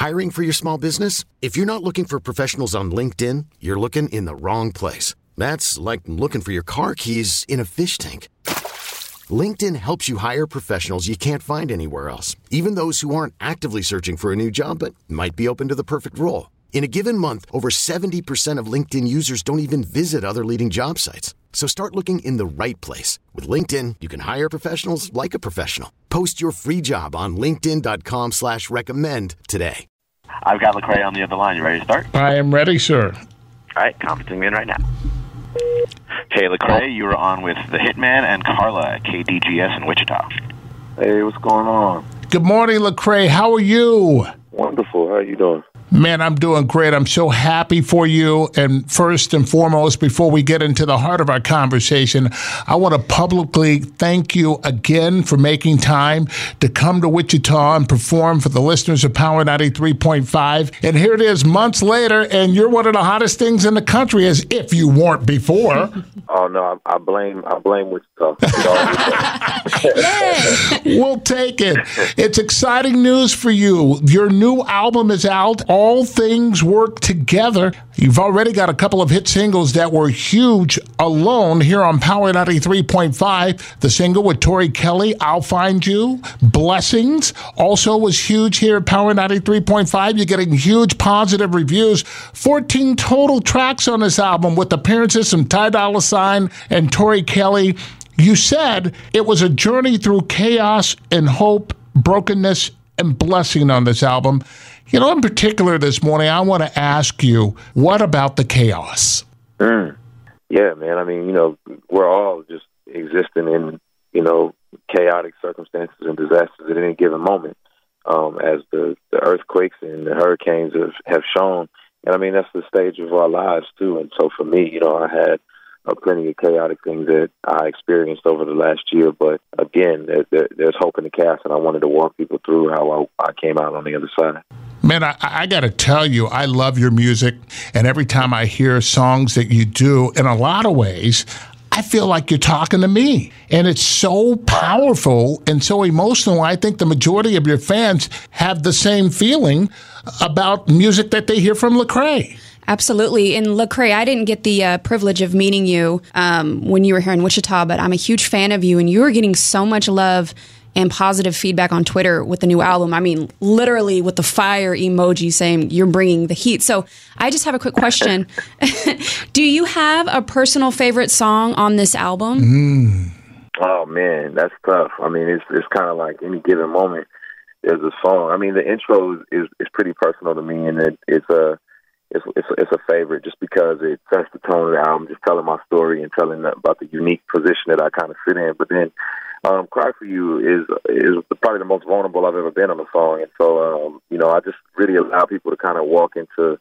Hiring for your small business? If you're not looking for professionals on LinkedIn, you're looking in the wrong place. That's like looking for your car keys in a fish tank. LinkedIn helps you hire professionals you can't find anywhere else, even those who aren't actively searching for a new job but might be open to the perfect role. In a given month, over 70% of LinkedIn users don't even visit other leading job sites. So start looking in the right place. With LinkedIn, you can hire professionals like a professional. Post your free job on linkedin.com/recommend today. I've got Lecrae on the other line. You ready to start? I am ready, sir. All right, conferencing me in right now. Hey, Lecrae, you are on with the Hitman and Carla at KDGS in Wichita. Hey, what's going on? Good morning, Lecrae. How are you? Wonderful. How are you doing? Man, I'm doing great. I'm so happy for you. And first and foremost, before we get into the heart of our conversation, I want to publicly thank you again for making time to come to Wichita and perform for the listeners of Power 93.5. And here it is months later, and you're one of the hottest things in the country, as if you weren't before. Oh, no, I blame Wichita. We'll take it. It's exciting news for you. Your new album is out. All Things Work Together. You've already got a couple of hit singles that were huge alone here on Power 93.5. The single with Tori Kelly, I'll Find You. Blessings also was huge here at Power 93.5. You're getting huge positive reviews. 14 total tracks on this album with appearances from Ty Dolla $ign and Tori Kelly. You said it was a journey through chaos and hope, brokenness, and blessing on this album. You know, in particular this morning, I want to ask you, what about the chaos? Yeah, man. I mean, we're all just existing in, chaotic circumstances and disasters at any given moment, as the earthquakes and the hurricanes have shown. And, I mean, that's the stage of our lives, too. And so for me, I had plenty of chaotic things that I experienced over the last year. But, again, there's hope in the cast, and I wanted to walk people through how I came out on the other side. Man, I got to tell you, I love your music, and every time I hear songs that you do, in a lot of ways, I feel like you're talking to me. And it's so powerful and so emotional. I think the majority of your fans have the same feeling about music that they hear from Lecrae. Absolutely. And Lecrae, I didn't get the privilege of meeting you when you were here in Wichita, but I'm a huge fan of you, and you are getting so much love and positive feedback on Twitter with the new album. I mean, literally with the fire emoji saying you're bringing the heat. So I just have a quick question. Do you have a personal favorite song on this album? Oh, man, that's tough. I mean, it's kind of like any given moment, there's a song. I mean, the intro is pretty personal to me, and it's a favorite just because it sets the tone of the album, just telling my story and telling about the unique position that I kind of sit in. But then Cry For You is probably the most vulnerable I've ever been on a song. And so, I just really allow people to kind of walk into,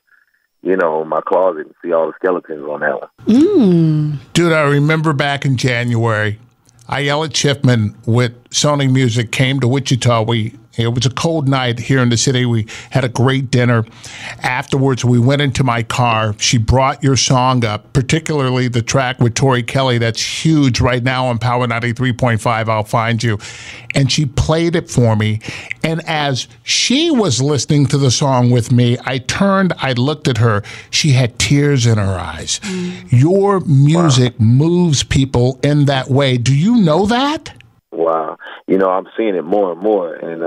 my closet and see all the skeletons on that one. Dude, I remember back in January, Ayelet Schiffman with Sony Music came to Wichita. It was a cold night here in the city. We had a great dinner. Afterwards, we went into my car. She brought your song up, particularly the track with Tori Kelly that's huge right now on Power 93.5, I'll Find You. And she played it for me. And as she was listening to the song with me, I turned, I looked at her. She had tears in her eyes. Your music moves people in that way. Do you know that? Wow. I'm seeing it more and more, and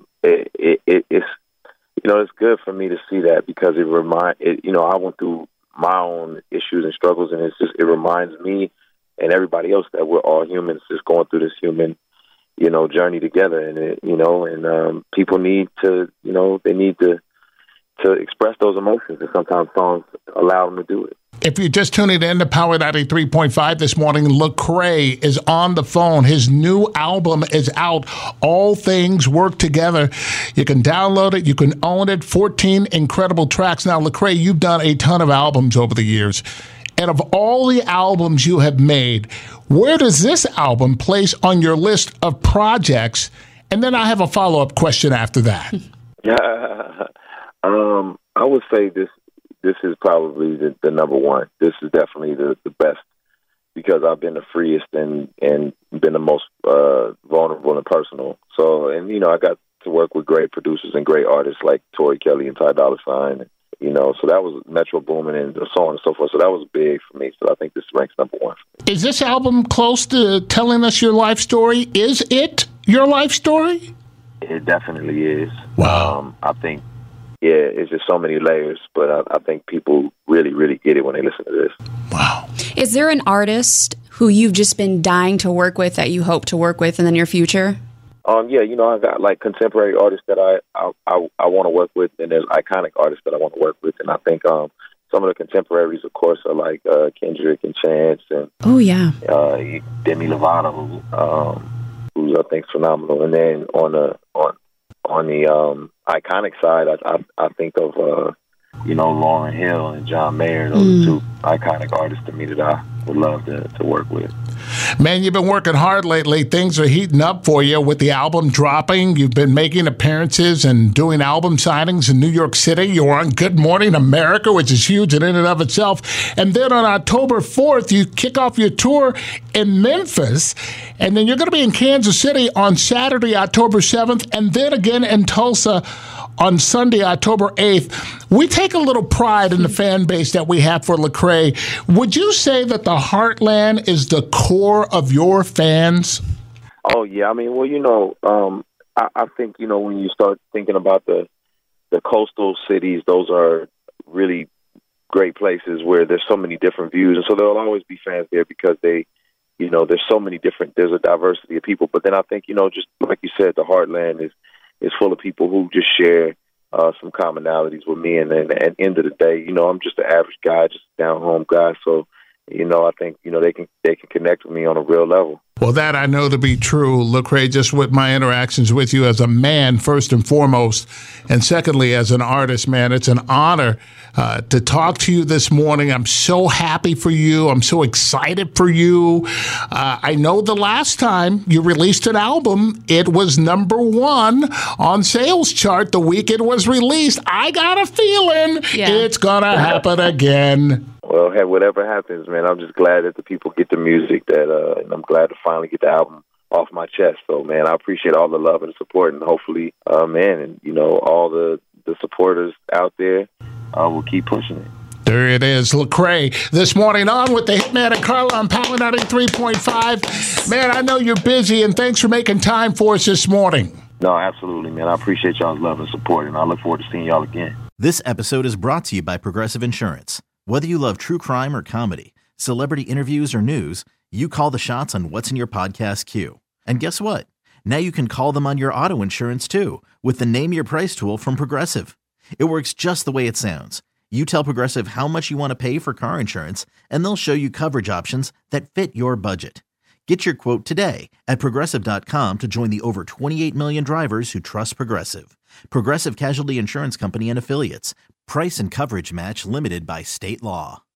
it's good for me to see that because I went through my own issues and struggles, and it reminds me and everybody else that we're all humans just going through this human, journey together, and people need to, they need to express those emotions, and sometimes songs allow them to do it. If you're just tuning in to Power 93.5 this morning, Lecrae is on the phone. His new album is out. All Things Work Together. You can download it. You can own it. 14 incredible tracks. Now, Lecrae, you've done a ton of albums over the years. And of all the albums you have made, where does this album place on your list of projects? And then I have a follow-up question after that. I would say this is probably the number one. This is definitely the best because I've been the freest and been the most vulnerable and personal. So, and I got to work with great producers and great artists like Tori Kelly and Ty Dolla $ign. You know, so that was Metro Boomin and so on and so forth. So that was big for me. So I think this ranks number one. Is this album close to telling us your life story? Is it your life story? It definitely is. Wow. I think, it's just so many layers, but I think people really, really get it when they listen to this. Wow. Is there an artist who you've just been dying to work with that you hope to work with in the near future? Yeah, you know, I got like contemporary artists that I want to work with, and there's iconic artists that I want to work with, and I think some of the contemporaries, of course, are like Kendrick and Chance, and Demi Lovato, who I think is phenomenal. And then on the iconic side, I think of Lauryn Hill and John Mayer. Those are two iconic artists to me that I would love to work with. Man, you've been working hard lately. Things are heating up for you with the album dropping. You've been making appearances and doing album signings in New York City. You were on Good Morning America, which is huge in and of itself. And then on October 4th, you kick off your tour in Memphis. And then you're going to be in Kansas City on Saturday, October 7th, and then again in Tulsa on Sunday, October 8th. We take a little pride in the fan base that we have for Lecrae. Would you say that the Heartland is the core of your fans? Oh, yeah. I mean, well, I think, when you start thinking about the coastal cities, those are really great places where there's so many different views. And so there'll always be fans there because there's a diversity of people. But then I think, just like you said, the Heartland is full of people who just share some commonalities with me. And then at the end of the day, I'm just an average guy, just a down-home guy. So, I think, they can connect with me on a real level. Well, that I know to be true, Lecrae, just with my interactions with you as a man, first and foremost, and secondly, as an artist, man. It's an honor to talk to you this morning. I'm so happy for you. I'm so excited for you. I know the last time you released an album, it was number one on sales chart the week it was released. I got a feeling it's going to happen again. Well, hey, whatever happens, man, I'm just glad that the people get the music, and I'm glad to finally get the album off my chest. So, man, I appreciate all the love and support, and hopefully, all the supporters out there will keep pushing it. There it is, Lecrae. This morning on with the Hitman and Carla on Power 93.5. Man, I know you're busy, and thanks for making time for us this morning. No, absolutely, man. I appreciate y'all's love and support, and I look forward to seeing y'all again. This episode is brought to you by Progressive Insurance. Whether you love true crime or comedy, celebrity interviews or news, you call the shots on what's in your podcast queue. And guess what? Now you can call them on your auto insurance too with the Name Your Price tool from Progressive. It works just the way it sounds. You tell Progressive how much you want to pay for car insurance, and they'll show you coverage options that fit your budget. Get your quote today at Progressive.com to join the over 28 million drivers who trust Progressive. Progressive Casualty Insurance Company and Affiliates. Price and coverage match limited by state law.